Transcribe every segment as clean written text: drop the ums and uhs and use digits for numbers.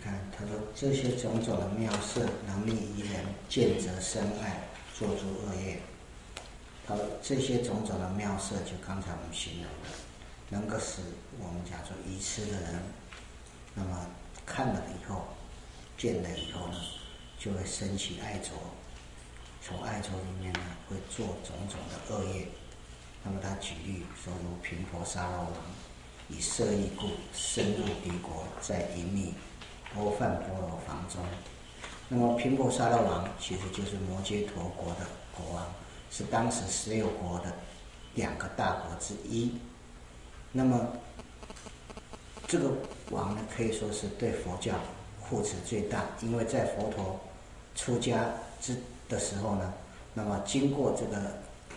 看，他说这些种种的妙色，能令一人见则生爱，做诸恶业。他说这些种种的妙色，就刚才我们形容的，能够使我们讲说愚痴的人，那么看了以后，见了以后呢，就会生起爱着，从爱着里面呢，会做种种的恶业。那么他举例说，如频婆沙罗王，以色意故，深入敌国，在隐秘阿饭波罗房中。那么频婆沙罗王其实就是摩揭陀国的国王，是当时16国的2个大国之一。那么这个王呢，可以说是对佛教护持最大，因为在佛陀出家的时候呢，那么经过这个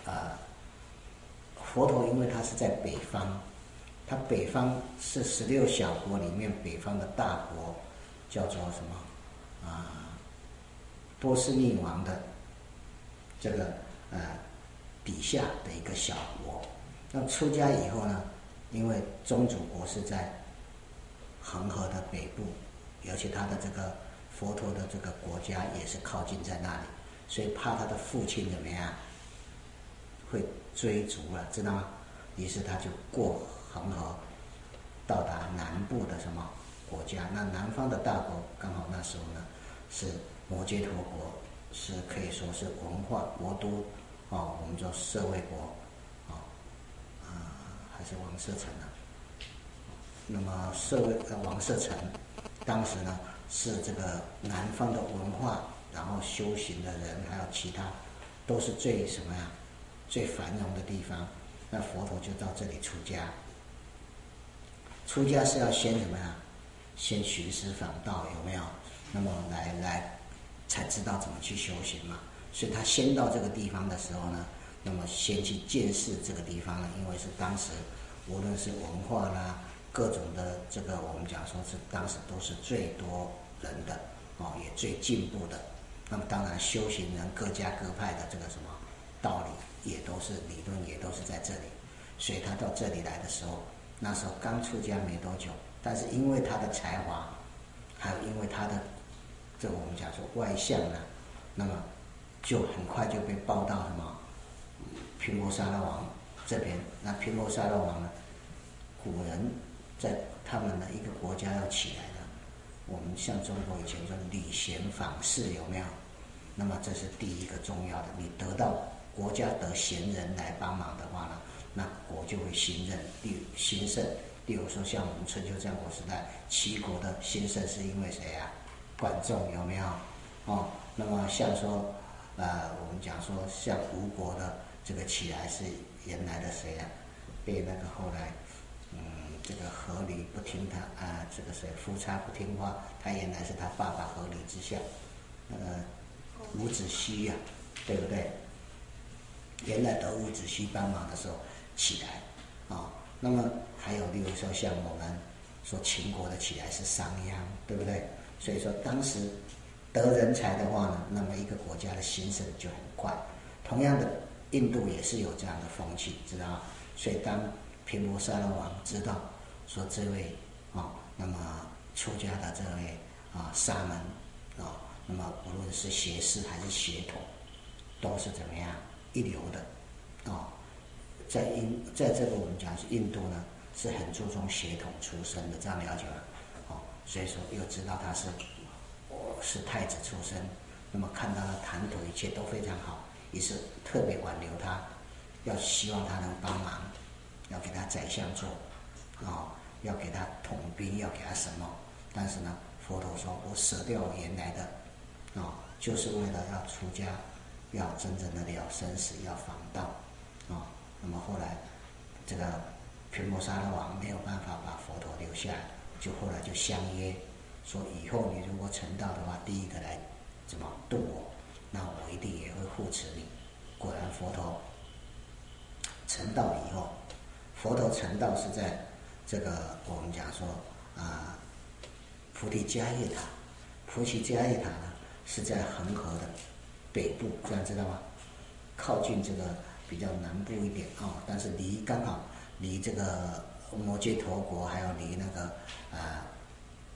佛陀因为他是在北方，他北方是16小国里面北方的大国，叫做什么波斯匿王的这个底下的一个小国。那出家以后呢，因为宗主国是在恒河的北部，而且他的这个佛陀的这个国家也是靠近在那里，所以怕他的父亲怎么样会追逐了，知道吗？于是他就过恒河，到达南部的什么国家？那南方的大国刚好那时候呢是摩揭陀国，是可以说是文化国都我们说舍卫国还是王舍城啊？那么王舍城当时呢是这个南方的文化，然后修行的人还有其他都是最什么呀？最繁荣的地方。那佛陀就到这里出家。出家是要先什么呀？先寻师访道，有没有？那么来才知道怎么去修行嘛。所以他先到这个地方的时候呢，那么先去见识这个地方呢，因为是当时无论是文化啦，各种的这个我们讲说是当时都是最多人的也最进步的。那么当然修行人各家各派的这个什么道理也都是理论也都是在这里。所以他到这里来的时候，那时候刚出家没多久，但是因为他的才华，还有因为他的这个我们讲说外相呢，那么就很快就被报到什么频婆沙罗王这边。那频婆沙罗王呢，古人在他们的一个国家要起来了，我们像中国以前说礼贤访士，有没有？那么这是第一个重要的，你得到国家得贤人来帮忙的话呢，那国就会兴盛。例如说像我们春秋战国时代齐国的兴盛是因为谁啊？管仲，有没有？那么像说我们讲说像吴国的这个起来是原来的谁啊？被那个后来这个阖闾不听他这个谁夫差不听话，他原来是他爸爸阖闾之下伍子胥呀，对不对？原来得伍子胥帮忙的时候起来那么还有例如说像我们说秦国的起来是商鞅，对不对？所以说当时得人才的话呢，那么一个国家的兴盛就很快。同样的，印度也是有这样的风气，知道吗？所以当频婆沙罗王知道说这位那么出家的这位沙门那么无论是学识还是血统，都是怎么样一流的在这个我们讲是印度呢，是很注重血统出身的，这样了解吗？所以说又知道他是太子出身，那么看到他谈吐一切都非常好，于是特别挽留他，要希望他能帮忙，要给他宰相做要给他统兵，要给他什么？但是呢，佛陀说我舍掉原来的就是为了要出家，要真正的了生死，要防道那么后来这个频婆沙罗王没有办法把佛陀留下来，就后来就相约说，以后你如果成道的话，第一个来怎么度我，那我一定也会护持你。果然佛陀成道以后，佛陀成道是在这个我们讲说菩提迦叶塔。菩提迦叶塔呢是在恒河的北部，这样知道吗？靠近这个比较南部一点但是刚好离这个摩揭陀国还有离那个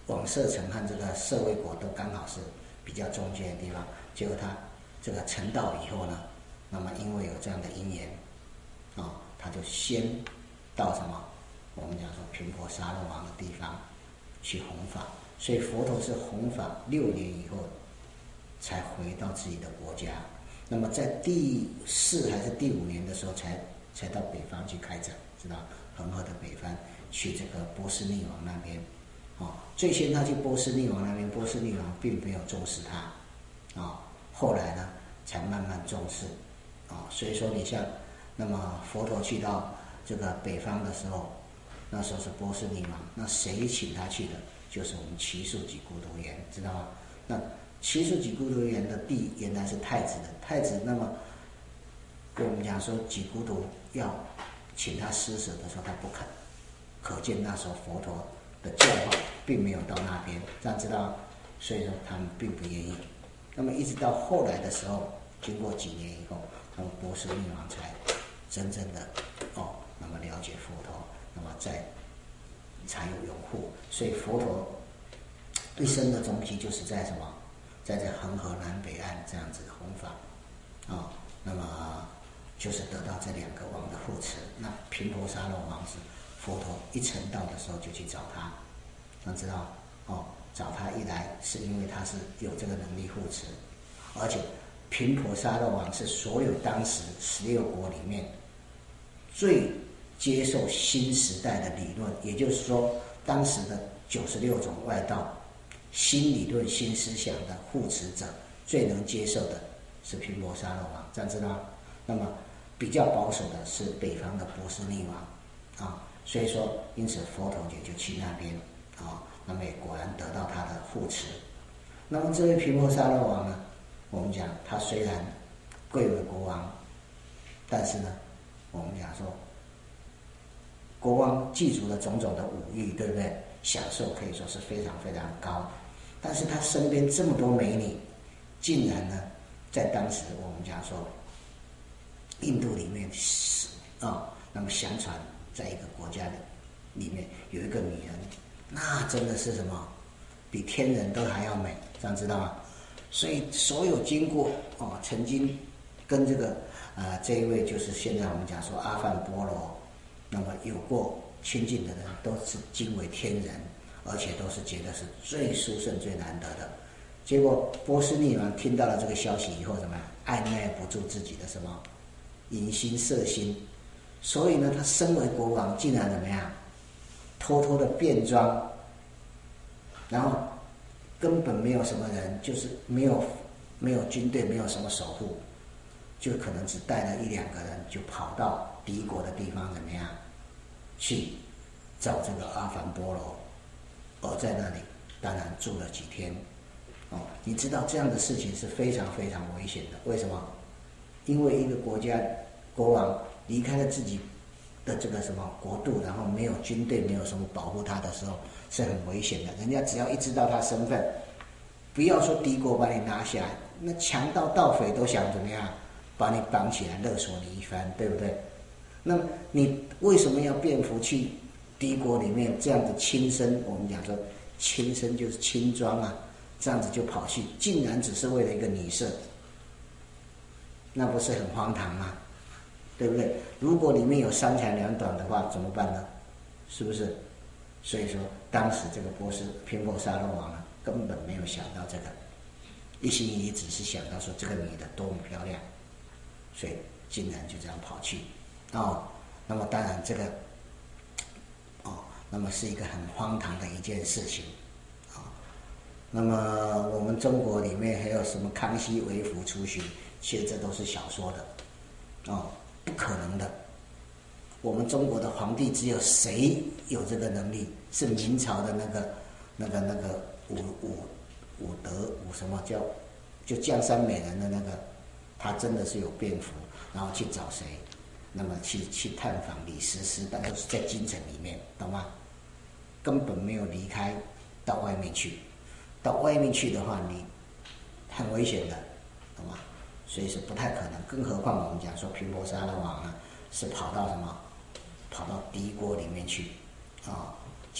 王舍城和这个舍卫国都刚好是比较中间的地方。结果他这个成道以后呢，那么因为有这样的因缘，他就先到什么？我们讲说频婆沙罗王的地方去弘法，所以佛陀是弘法6年以后才回到自己的国家。那么在第4还是第5年的时候才到北方去开展，知道恒河的北方去这个波斯匿王那边。最先他去波斯匿王那边，波斯匿王并没有重视他，后来呢才慢慢重视，所以说你像那么佛陀去到这个北方的时候，那时候是波斯匿王，那谁请他去的？就是我们祇树给孤独园，知道吗？那祇树给孤独园的地原来是太子的，太子那么我们讲说给孤独要请他施舍的时候，他不肯，可见那时候佛陀的教化并没有到那边，这样知道吗？所以说他们并不愿意。那么一直到后来的时候，经过几年以后，那么波斯匿王才真正的那么了解佛陀，那么才有拥护。所以佛陀一生的终极就是在什么？在这恒河南北岸这样子的弘法，那么就是得到这2个王的护持。那频婆沙罗王是佛陀一成道的时候就去找他，想知道找他一来是因为他是有这个能力护持，而且频婆沙罗王是所有当时16国里面最接受新时代的理论，也就是说当时的96种外道新理论新思想的护持者，最能接受的是频婆沙罗王，这样知道吗？那么比较保守的是北方的波斯匿王，所以说因此佛陀也就去那边，那么也果然得到他的护持。那么这位频婆沙罗王呢，我们讲他虽然贵为国王，但是呢我们讲说国王记住了种种的武艺，对不对？享受可以说是非常非常高，但是他身边这么多美女，竟然呢在当时我们讲说印度里面那么相传在一个国家里面有一个女人，那真的是什么比天人都还要美，这样知道吗？所以所有经过曾经跟这一位就是现在我们讲说阿梵波罗那么有过亲近的人，都是惊为天人，而且都是觉得是最殊胜最难得的。结果波斯匿王听到了这个消息以后，怎么样？按捺不住自己的什么淫心色心，所以呢他身为国王竟然怎么样？偷偷的变装，然后根本没有什么人，就是没有军队，没有什么守护，就可能只带了1-2个人，就跑到敌国的地方怎么样去找这个阿梵波罗，而在那里当然住了几天。你知道这样的事情是非常非常危险的。为什么？因为一个国家国王离开了自己的这个什么国度，然后没有军队，没有什么保护他的时候，是很危险的。人家只要一知道他身份，不要说敌国把你拿下来，那强盗盗匪都想怎么样把你绑起来勒索你一番，对不对？那么你为什么要便服去敌国里面这样的轻身？我们讲说轻身就是轻装啊，这样子就跑去，竟然只是为了一个女色，那不是很荒唐吗？对不对？如果里面有3长2短的话怎么办呢？是不是？所以说当时这个频婆沙罗王呢根本没有想到这个，一心一意只是想到说这个女的多么漂亮，所以竟然就这样跑去那么当然这个那么是一个很荒唐的一件事情那么我们中国里面还有什么康熙微服出巡，其实这都是小说的不可能的。我们中国的皇帝只有谁有这个能力？是明朝的那个武德什么叫就江山美人的那个，他真的是有便服，然后去找谁？那么去探访李师师，但都是在京城里面，懂吗？根本没有离开到外面去。到外面去的话，你很危险的，懂吗？所以是不太可能。更何况我们讲说频婆沙罗王呢，是跑到什么？跑到敌国里面去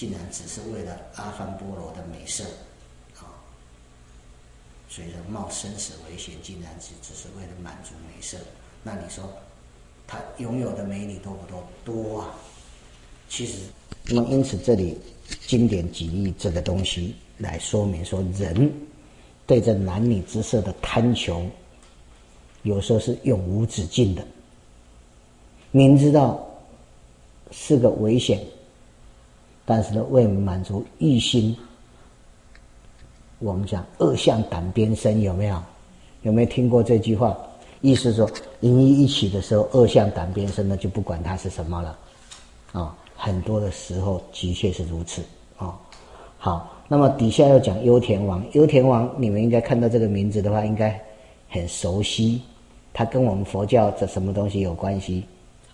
竟然只是为了阿梵波罗的美色啊，所以说冒生死危险，竟然只是为了满足美色。那你说他拥有的美女多不多？多啊！其实，那么因此这里经典举例这个东西来说明说，人对这男女之色的贪求，有时候是永无止境的。明知道是个危险，但是呢，为满足欲心，我们讲恶向胆边生，有没有？有没有听过这句话？意思说，淫欲一起的时候，恶向胆边生呢，就不管它是什么了，啊，很多的时候的确是如此啊。好，那么底下要讲优田王，优田王你们应该看到这个名字的话，应该很熟悉，它跟我们佛教这什么东西有关系？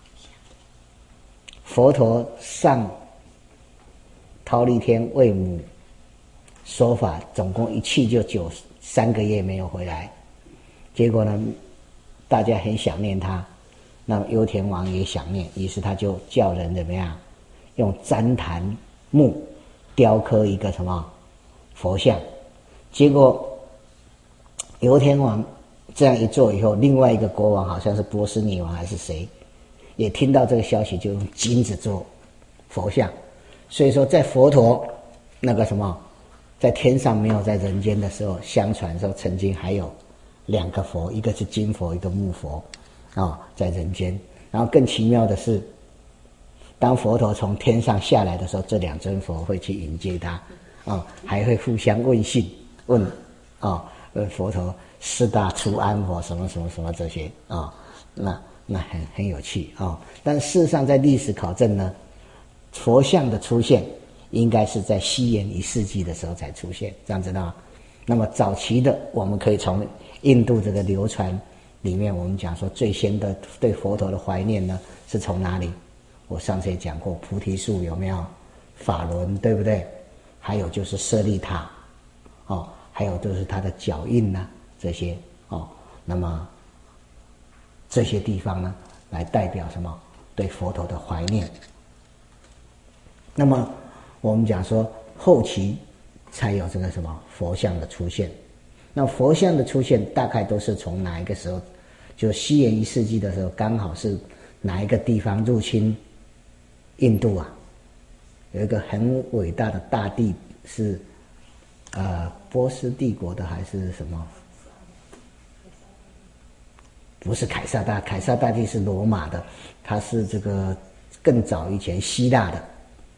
佛陀上忉利天为母说法，总共一去就3个月没有回来，结果呢，大家很想念他，那么优田王也想念，于是他就叫人怎么样，用旃檀木雕刻一个什么佛像，结果优田王这样一做以后，另外一个国王好像是波斯匿王还是谁，也听到这个消息，就用金子做佛像。所以说在佛陀那个什么在天上没有在人间的时候，相传说曾经还有2个佛，一个是金佛，一个木佛在人间。然后更奇妙的是，当佛陀从天上下来的时候，这2尊佛会去迎接他还会互相问讯，问佛陀四大出安佛什么什么什么这些那很有趣但事实上在历史考证呢，佛像的出现应该是在西元1世纪的时候才出现，这样知道吗？那么早期的我们可以从印度这个流传里面，我们讲说最先的对佛陀的怀念呢，是从哪里？我上次也讲过，菩提树有没有？法轮对不对？还有就是舍利塔还有就是他的脚印这些那么这些地方呢，来代表什么？对佛陀的怀念。那么我们讲说后期才有这个什么佛像的出现。那佛像的出现大概都是从哪一个时候？就西元1世纪的时候，刚好是哪一个地方入侵印度啊？有一个很伟大的大帝是波斯帝国的还是什么？不是凯撒大，凯撒大帝是罗马的，他是这个更早以前希腊的。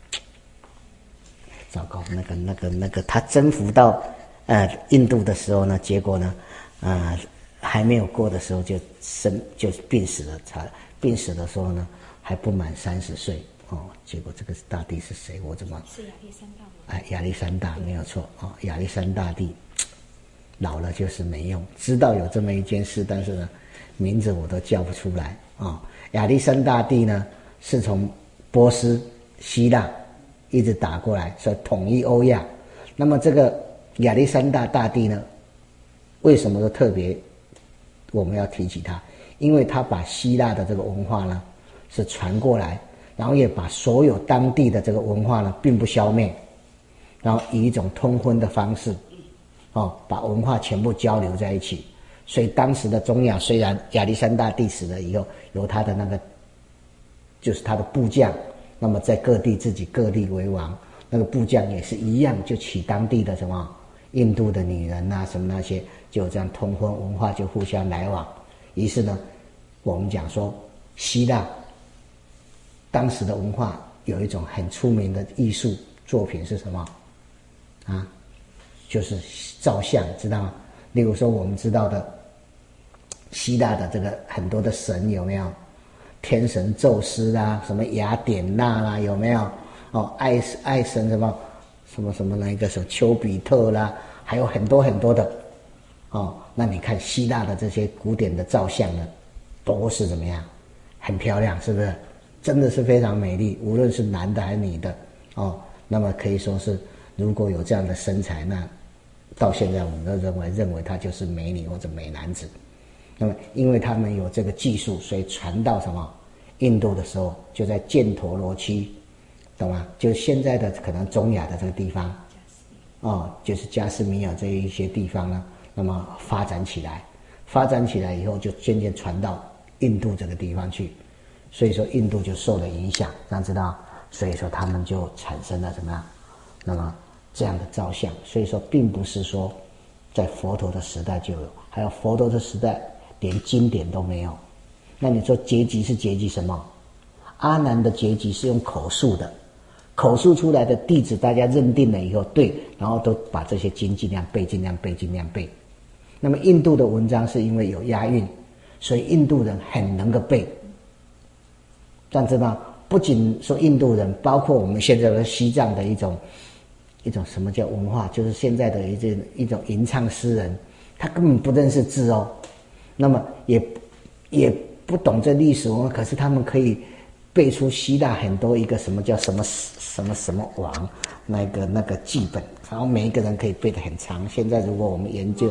糟糕，那个他征服到印度的时候呢，结果呢还没有过的时候就病死了，病死的时候呢还不满30岁结果这个大帝是谁？我怎么是亚历山大？ 亚历山大没有错亚历山大帝老了就是没用，知道有这么一件事，但是呢名字我都叫不出来亚历山大帝呢是从波斯、希腊一直打过来，说统一欧亚。那么这个亚历山大大帝呢，为什么说特别我们要提起他？因为他把希腊的这个文化呢是传过来，然后也把所有当地的这个文化呢并不消灭，然后以一种通婚的方式把文化全部交流在一起。所以当时的中亚虽然亚历山大帝死了以后，由他的那个就是他的部将，那么在各地自己各地为王，那个部将也是一样，就娶当地的什么印度的女人什么那些，就这样通婚，文化就互相来往。于是呢，我们讲说希腊当时的文化有一种很出名的艺术作品是什么就是造像，知道吗？例如说我们知道的希腊的这个很多的神有没有？天神宙斯什么雅典娜有没有？爱神什么那一个什么丘比特还有很多很多的那你看希腊的这些古典的造像呢，都是怎么样？很漂亮，是不是？真的是非常美丽，无论是男的还是女的那么可以说是，如果有这样的身材，那到现在我们都认为他就是美女或者美男子。那么因为他们有这个技术，所以传到什么印度的时候，就在犍陀罗区懂吗？就是现在的可能中亚的这个地方，就是加斯米尔这一些地方呢，那么发展起来以后，就渐渐传到印度这个地方去，所以说印度就受了影响，这样知道？所以说他们就产生了怎么样？那么这样的造像，所以说并不是说在佛陀的时代就有，还有佛陀的时代连经典都没有。那你说结集是结集什么？阿难的结集是用口述的，口述出来的弟子大家认定了以后，对，然后都把这些经尽量背，尽量背，尽量背。那么印度的文章是因为有押韵，所以印度人很能够背。这样知道？不仅说印度人，包括我们现在的西藏的一种什么叫文化，就是现在的一种吟唱诗人，他根本不认识字哦，那么也不懂这历史文化，可是他们可以背出希腊很多一个什么叫什么什么王那个记本，然后每一个人可以背得很长。现在如果我们研究，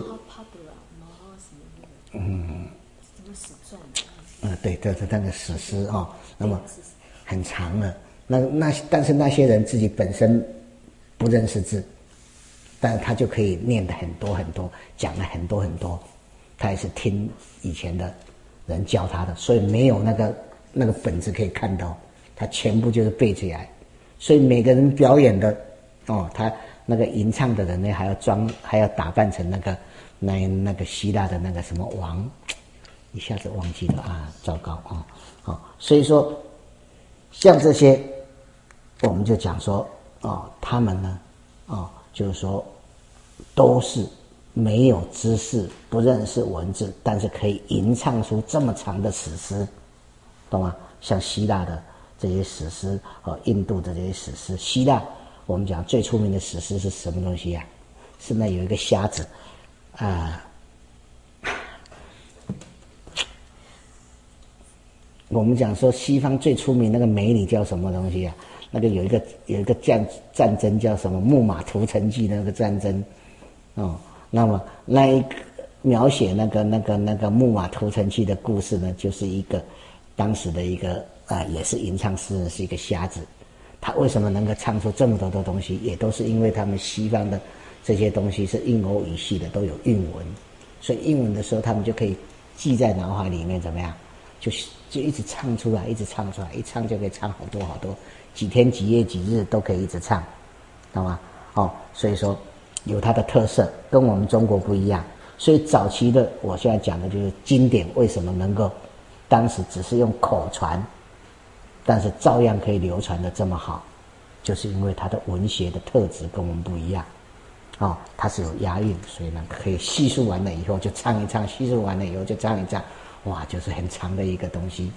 对，这是那个史诗那么很长了。但是那些人自己本身不认识字，但是他就可以念得很多很多，讲了很多很多。他也是听以前的人教他的，所以没有那个本子可以看到，他全部就是背起来。所以每个人表演的他那个吟唱的人呢，还要打扮成那个希腊的那个什么王，一下子忘记了啊，糟糕所以说像这些，我们就讲说他们呢就是说都是没有知识，不认识文字，但是可以吟唱出这么长的史诗，懂吗？像希腊的这些史诗印度的这些史诗。希腊我们讲最出名的史诗是什么东西呀？是那有一个瞎子我们讲说西方最出名那个美女叫什么东西啊？那个有一个战争叫什么木马屠城记那个战争那么那一个描写那个木马屠城记的故事呢，就是一个当时的一个也是吟唱诗人，是一个瞎子。他为什么能够唱出这么多的东西，也都是因为他们西方的这些东西是印欧语系的，都有韵文，所以韵文的时候他们就可以记在脑海里面，怎么样？就一直唱出来，一直唱出来，一唱就可以唱好多好多，几天几夜几日都可以一直唱，懂吗？所以说有它的特色，跟我们中国不一样。所以早期的我现在讲的就是经典为什么能够当时只是用口传，但是照样可以流传的这么好，就是因为它的文学的特质跟我们不一样它是有押韵，所以呢可以细数完了以后就唱一唱，细数完了以后就唱一唱，哇，就是很长的一个东西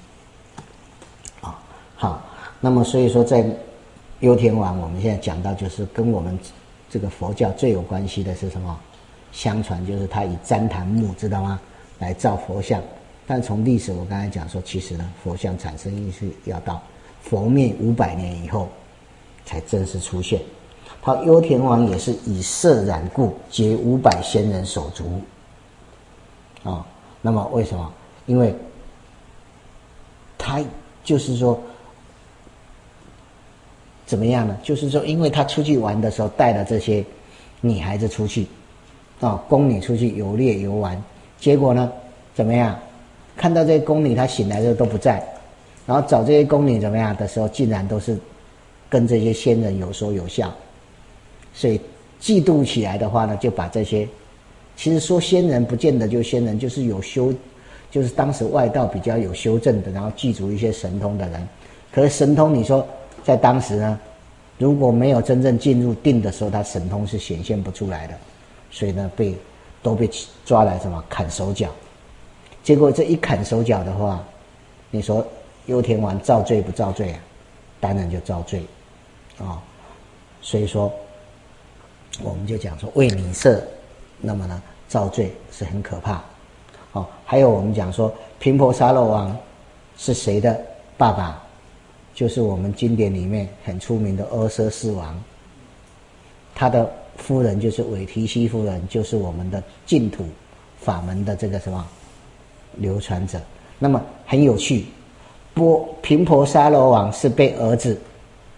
好，那么所以说在优天王我们现在讲到就是跟我们这个佛教最有关系的是什么？相传就是他以旃檀木，知道吗？来造佛像。但从历史我刚才讲说，其实呢佛像产生意是要到佛灭500年以后才正式出现。他优田王也是以色染故，结500仙人手足那么为什么？因为他就是说怎么样呢？就是说因为他出去玩的时候带了这些女孩子出去宫女出去游猎游玩，结果呢怎么样？看到这些宫女，他醒来的时候都不在，然后找这些宫女怎么样的时候，竟然都是跟这些仙人有说有笑，所以嫉妒起来的话呢，就把这些，其实说仙人不见得就仙人，就是有修，就是当时外道比较有修正的，然后记住一些神通的人。可是神通你说在当时呢，如果没有真正进入定的时候，他神通是显现不出来的，所以呢都被抓来什么砍手脚。结果这一砍手脚的话，你说优田王造罪不造罪啊？当然就造罪所以说我们就讲说为女色，那么呢造罪是很可怕还有我们讲说频婆沙罗王是谁的爸爸？就是我们经典里面很出名的阿阇世王，他的夫人就是韦提希夫人，就是我们的净土法门的这个什么流传者。那么很有趣，频婆沙罗王是被儿子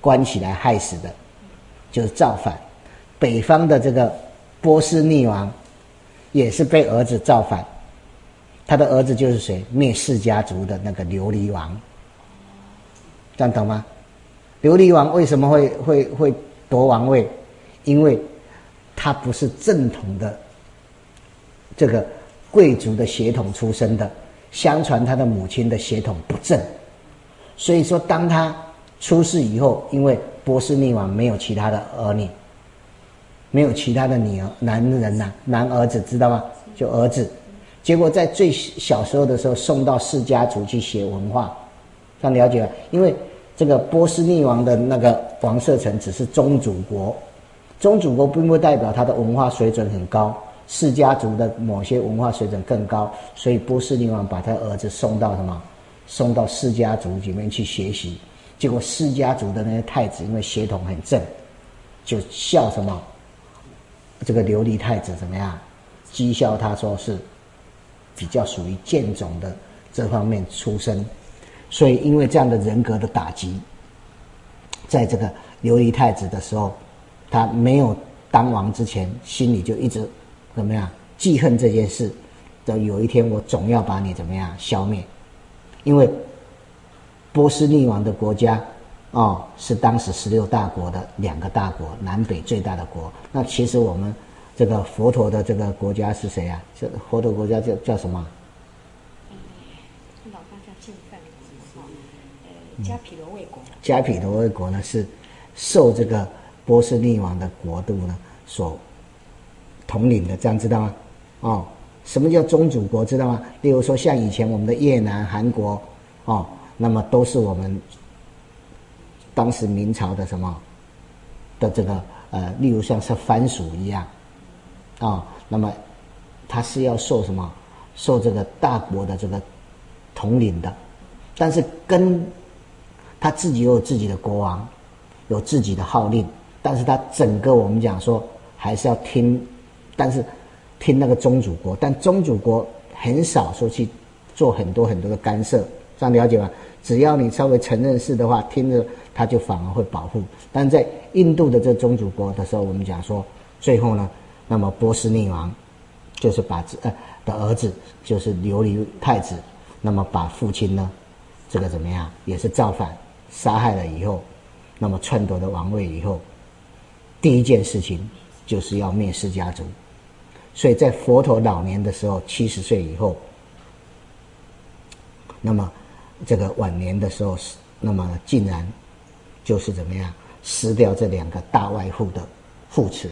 关起来害死的，就是造反。北方的这个波斯匿王也是被儿子造反，他的儿子就是谁？灭氏家族的那个琉璃王，这样懂吗？琉璃王为什么会夺王位？因为他不是正统的这个贵族的血统出身的，相传他的母亲的血统不正，所以说当他出世以后，因为波斯匿王没有其他的儿女，没有其他的女儿男人呐、男儿子，知道吗？就儿子，结果在最小时候的时候送到氏家族去学文化，这样了解了？因为这个波斯匿王的那个王舍城只是宗主国，宗主国并不代表他的文化水准很高，氏家族的某些文化水准更高，所以波斯匿王把他儿子送到什么？送到氏家族里面去学习。结果氏家族的那些太子因为血统很正，就笑什么？这个琉璃太子怎么样？讥笑他说是比较属于贱种的这方面出身，所以因为这样的人格的打击，在这个琉璃太子的时候，他没有当王之前，心里就一直怎么样记恨这件事，到有一天我总要把你怎么样消灭，因为波斯匿王的国家是当时16大国的2个大国，南北最大的国。那其实我们这个佛陀的这个国家是谁啊？这佛陀国家叫什么？ 老大叫净饭国，迦毗罗卫国。 迦毗罗卫国呢是受这个波斯匿王的国度呢所统领的，这样知道吗？什么叫宗主国知道吗？例如说像以前我们的越南、韩国那么都是我们当时明朝的什么的这个例如像是藩属一样那么他是要受什么？受这个大国的这个统领的，但是跟他自己又有自己的国王，有自己的号令，但是他整个我们讲说还是要听，但是听那个宗主国，但宗主国很少说去做很多很多的干涉，这样了解吗？只要你稍微承认是的话，听着他就反而会保护。但在印度的这宗主国的时候，我们讲说，最后呢，那么波斯匿王就是把的儿子就是琉璃太子，那么把父亲呢，这个怎么样，也是造反杀害了以后，那么篡夺了王位以后，第一件事情就是要灭氏家族。所以在佛陀老年的时候，70岁以后，那么这个晚年的时候，那么竟然就是怎么样失掉这2个大外护的护持，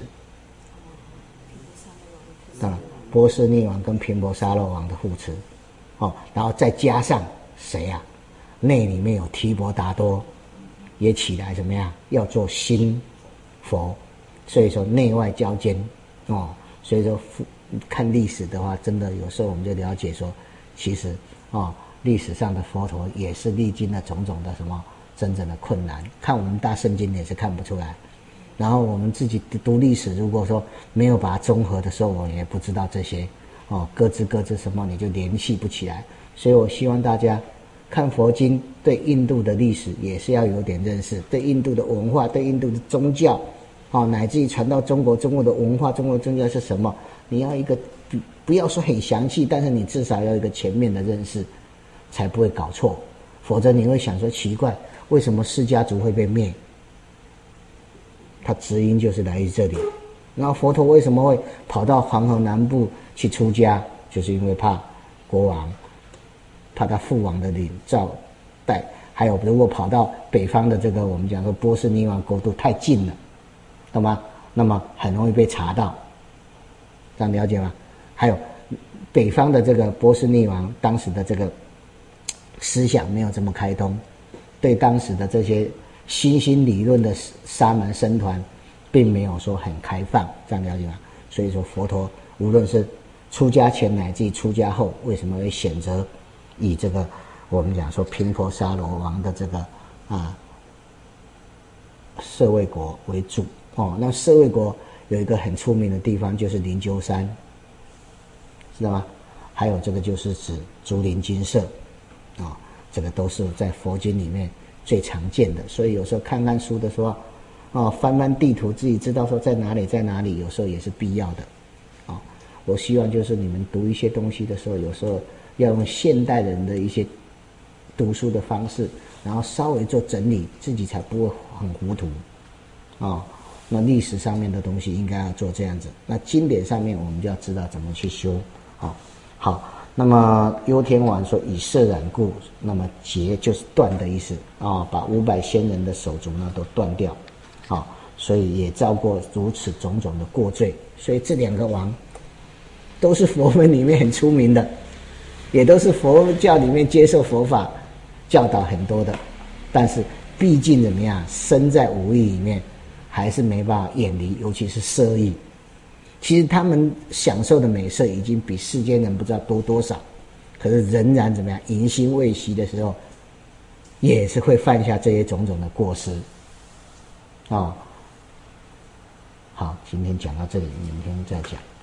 当然波斯匿王跟频婆沙罗王的护持，然后再加上谁啊？内里面有提婆达多也起来怎么样？要做新佛，所以说内外交兼所以说看历史的话，真的有时候我们就了解说，其实历史上的佛陀也是历经了种种的什么真正的困难，看我们大圣经也是看不出来。然后我们自己读历史，如果说没有把它综合的时候，我也不知道这些各自什么，你就联系不起来。所以我希望大家看佛经，对印度的历史也是要有点认识，对印度的文化，对印度的宗教乃至于传到中国，中国的文化，中国宗教是什么，你要一个不要说很详细，但是你至少要一个全面的认识，才不会搞错。否则你会想说奇怪，为什么释家族会被灭？它直因就是来于这里。然后佛陀为什么会跑到黄河南部去出家？就是因为怕国王，怕他父王的领照带，还有如果跑到北方的这个我们讲说波斯匿王国度太近了，懂吗？那么很容易被查到，这样了解吗？还有北方的这个波斯匿王当时的这个思想没有这么开通，对当时的这些新兴理论的沙门僧团并没有说很开放，这样了解吗？所以说佛陀无论是出家前乃至出家后，为什么会选择以这个我们讲说频婆沙罗王的这个舍卫国为主那舍卫国有一个很出名的地方就是灵鹫山，知道吗？还有这个就是指竹林精舍这个都是在佛经里面最常见的。所以有时候看看书的时候，翻翻地图，自己知道说在哪里，有时候也是必要的。我希望就是你们读一些东西的时候，有时候要用现代人的一些读书的方式，然后稍微做整理，自己才不会很糊涂。那历史上面的东西应该要做这样子，那经典上面我们就要知道怎么去修。好，那么幽天王说以色染故，那么截就是断的意思把500仙人的手足呢都断掉。所以也遭过如此种种的过罪。所以这2个王都是佛门里面很出名的，也都是佛教里面接受佛法教导很多的，但是毕竟怎么样，身在五欲里面还是没办法远离，尤其是色欲。其实他们享受的美色已经比世间人不知道多多少，可是仍然怎么样，淫心未息的时候也是会犯下这些种种的过失。好，今天讲到这里，明天再讲。